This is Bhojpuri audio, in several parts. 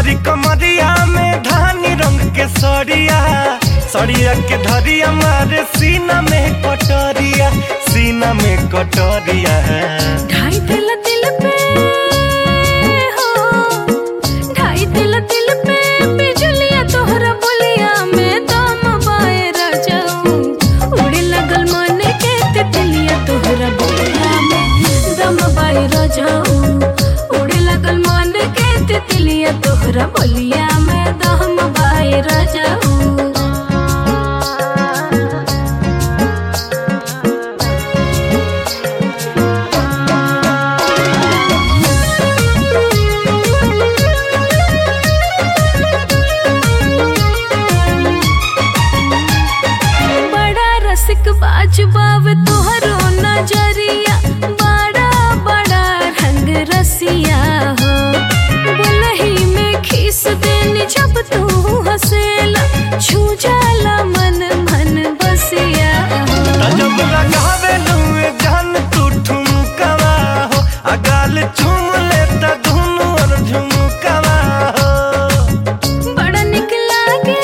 पतरी कमरिया में धानी रंग के सड़िया, सड़िया के धरिया मारे सीना में कटोरिया, सीना में कटोरिया। ढाई दिल दिल पे हो, ढाई दिल दिल पे बिजलिया तोहरा बोलिया में दम बाए राजाऊ। उड़े लगल मन के तितलिया तोहरा बोलिया में दम बाए राजाऊ। उड़े लगल मन के तितलिया तोहरा बोलिया में दम बाए राजाऊ। रसिक बाजबाव तोहरो नजरिया, बड़ा बड़ा रंग रसिया हो। बुलही में खीस देनी जब तू हंसेला, छू जाला मन मन बसिया हो। जब लगावे लुए जान तू ठुमकवा हो, अगाल चूम लेता धुनु और झुमकवा हो। बड़ा निक लागे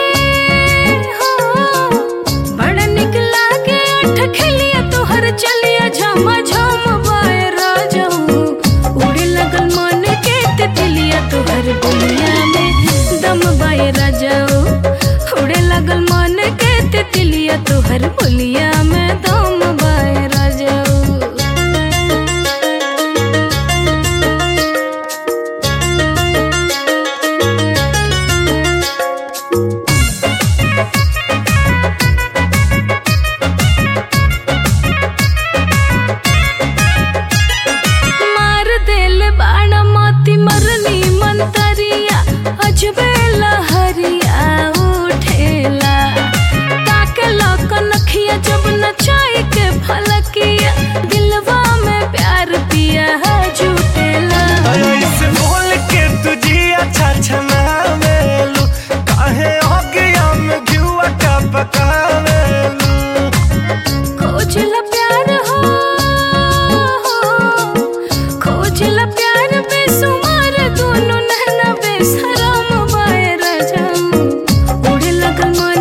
खिलिया तोहर चलिया झमा झम बाए राजाऊ। उड़े लगल मन के तितलिया तोहर बोलिया में दम बाए राजाऊ। उड़े लगल मन के तितलिया तोहर बोलिया में दम बाए राजाऊ। मरनी मंतरिया अजबे लहरिया उठेला, ताकेला कनखिया जब नचाई के फलकिया, दिलवा में प्यार पिया जुटेला। ऐसे बोल के तुझिया छछनावेलू, काहे अगिया में घिउआ का पकावेलू। खोजला प्यार हो, खोजला प्यार बेसुमार दोनों नैना बेशरम बाए राजाऊ। उड़े लगल